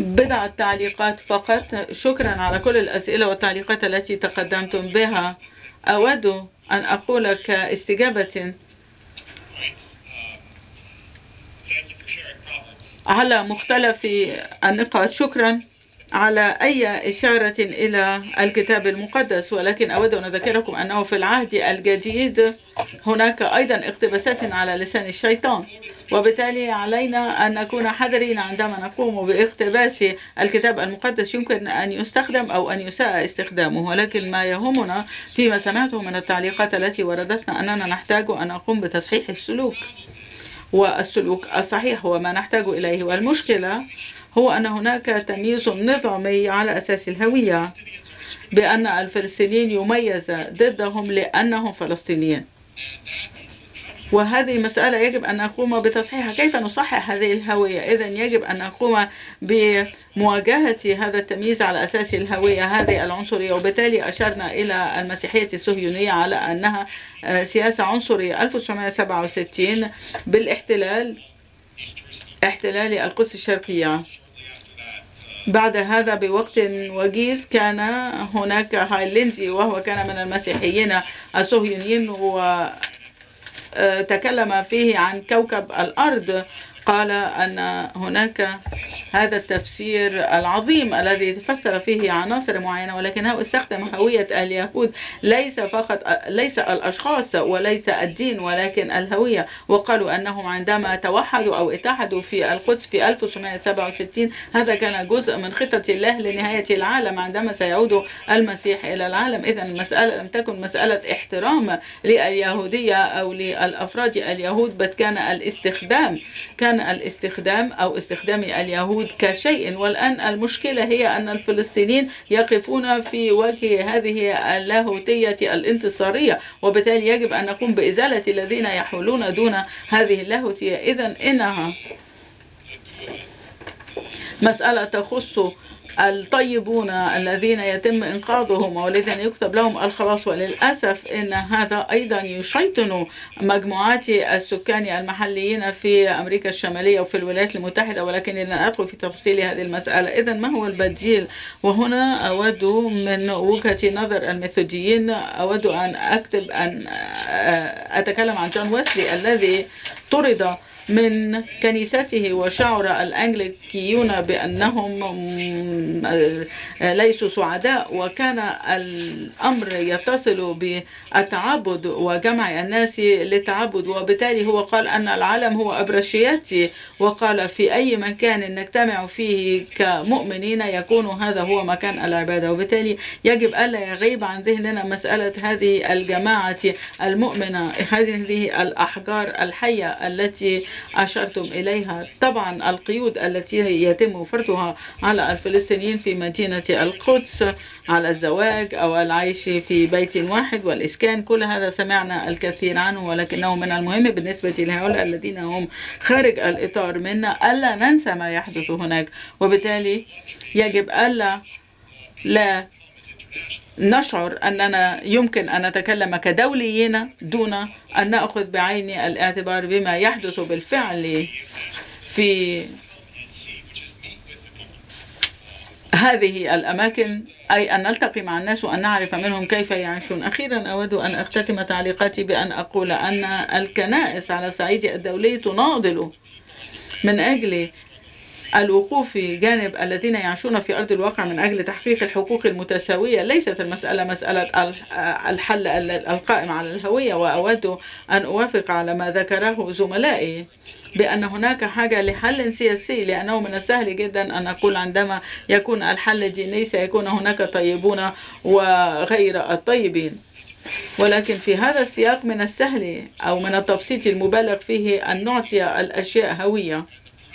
بضعة تعليقات فقط. شكرا على كل الأسئلة والتعليقات التي تقدمتم بها. أود أن أقول كاستجابة على مختلف النقاط. شكرا على أي إشارة إلى الكتاب المقدس، ولكن أود أن أذكركم أنه في العهد الجديد هناك أيضا اقتباسات على لسان الشيطان، وبالتالي علينا أن نكون حذرين عندما نقوم باقتباس الكتاب المقدس. يمكن أن يستخدم أو أن يساء استخدامه، ولكن ما يهمنا فيما سمعته من التعليقات التي وردتنا أننا نحتاج أن نقوم بتصحيح السلوك، والسلوك الصحيح هو ما نحتاج إليه. والمشكلة هو أن هناك تمييز نظامي على أساس الهوية، بأن الفلسطينيين يميز ضدهم لأنهم فلسطينيين، وهذه مسألة يجب أن نقوم بتصحيحها. كيف نصحح هذه الهوية؟ إذن يجب أن نقوم بمواجهة هذا التمييز على أساس الهوية، هذه العنصرية. وبالتالي أشرنا إلى المسيحية الصهيونية على أنها سياسة عنصرية 1967 بالاحتلال، احتلال القدس الشرقية. بعد هذا بوقت وجيز كان هناك هاي لينزي، وهو كان من المسيحيين الصهيونيين، وتكلم فيه عن كوكب الأرض. قال أن هناك هذا التفسير العظيم الذي فسر فيه عناصر معينة، ولكنه استخدم هوية اليهود، ليس الأشخاص وليس الدين ولكن الهوية. وقالوا أنهم عندما توحدوا أو اتحدوا في القدس في 1967 هذا كان جزء من خطة الله لنهاية العالم عندما سيعود المسيح إلى العالم. إذن المسألة لم تكن مسألة احترام لليهودية أو للأفراد اليهود، بل كان الاستخدام أو استخدام اليهود كشيء. والآن المشكلة هي أن الفلسطينيين يقفون في وجه هذه اللاهوتية الانتصارية، وبالتالي يجب أن نقوم بإزالة الذين يحولون دون هذه اللاهوتية. إذن إنها مسألة تخص الطيبون الذين يتم إنقاذهم والذين يكتب لهم الخلاص، وللأسف إن هذا أيضا يشيطن مجموعات السكان المحليين في أمريكا الشمالية وفي الولايات المتحدة، ولكن لن أدخل في تفصيل هذه المسألة. إذن ما هو البديل؟ وهنا أود من وجهة نظر الميثوديين أود أن أتكلم عن جون ويسلي الذي طرد من كنيسته، وشعر الأنجليكيون بأنهم ليسوا سعداء، وكان الأمر يتصل بالتعبد وجمع الناس للتعبد. وبالتالي هو قال أن العالم هو أبرشياتي، وقال في أي مكان نجتمع فيه كمؤمنين يكون هذا هو مكان العبادة. وبالتالي يجب ألا يغيب عن ذهننا مسألة هذه الجماعة المؤمنة، هذه الأحجار الحية التي أشرتم إليها. طبعا القيود التي يتم فرضها على الفلسطينيين في مدينة القدس على الزواج أو العيش في بيت واحد والإسكان، كل هذا سمعنا الكثير عنه، ولكنه من المهم بالنسبة لهؤلاء الذين هم خارج الإطار منا ألا ننسى ما يحدث هناك. وبالتالي يجب ألا لا نشعر أننا يمكن أن نتكلم كدوليين دون أن نأخذ بعين الاعتبار بما يحدث بالفعل في هذه الأماكن، أي أن نلتقي مع الناس وأن نعرف منهم كيف يعيشون. أخيرا أود أن أختتم تعليقاتي بأن أقول أن الكنائس على الصعيد الدولي تناضل من أجل الوقوف جانب الذين يعيشون في أرض الواقع من أجل تحقيق الحقوق المتساوية. ليست المسألة مسألة الحل القائم على الهوية. وأود أن أوافق على ما ذكره زملائي بأن هناك حاجة لحل سياسي، لأنه من السهل جدا أن نقول عندما يكون الحل ديني سيكون هناك طيبون وغير الطيبين، ولكن في هذا السياق من السهل أو من التبسيط المبالغ فيه أن نعطي الأشياء هوية،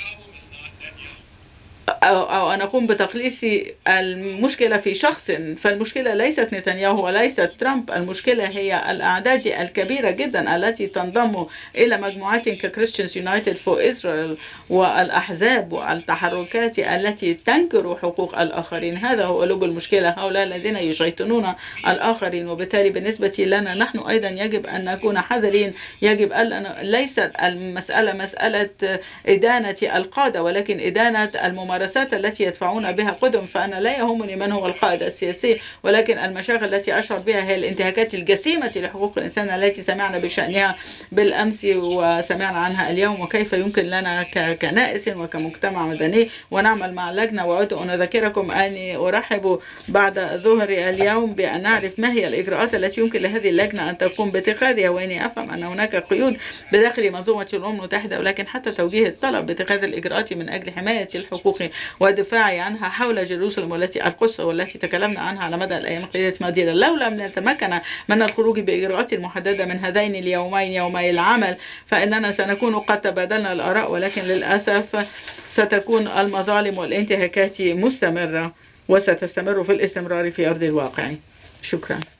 أو أن أقوم بتقليص المشكلة في شخص. فالمشكلة ليست نتنياهو وليست ترامب، المشكلة هي الأعداد الكبيرة جدا التي تنضم إلى مجموعات ككريستيانز يونايتد فور إسرائيل والأحزاب والتحركات التي تنكر حقوق الآخرين. هذا هو لب المشكلة، هؤلاء الذين يشيطنون الآخرين. وبالتالي بالنسبة لنا نحن أيضا يجب أن نكون حذرين. يجب أن ليست المسألة مسألة إدانة القادة، ولكن إدانة الممارسة الممارسات التي يدفعون بها قدم، فأنا لا يهمني من هو القائد السياسي، ولكن المشاغل التي أشعر بها هي الانتهاكات الجسيمة لحقوق الإنسان التي سمعنا بشأنها بالأمس وسمعنا عنها اليوم، وكيف يمكن لنا ككنائس وكمجتمع مدني ونعمل مع اللجنة. وأود أن أذكركم أني أرحب بعد ظهر اليوم بأن نعرف ما هي الإجراءات التي يمكن لهذه اللجنة أن تقوم باتخاذها، وإني أفهم أن هناك قيود بداخل منظومة الأمم المتحدة، ولكن حتى توجيه الطلب باتخاذ الإجراءات من أجل حماية الحقوق والدفاع عنها حول جيروسلم والتي القدس والتي تكلمنا عنها على مدى الأيام القليلة الماضية. لو لم نتمكن من الخروج بإجراءات محددة من هذين اليومين يومي العمل فإننا سنكون قد تبادلنا الآراء، ولكن للأسف ستكون المظالم والانتهاكات مستمرة وستستمر في الاستمرار في أرض الواقع. شكرا.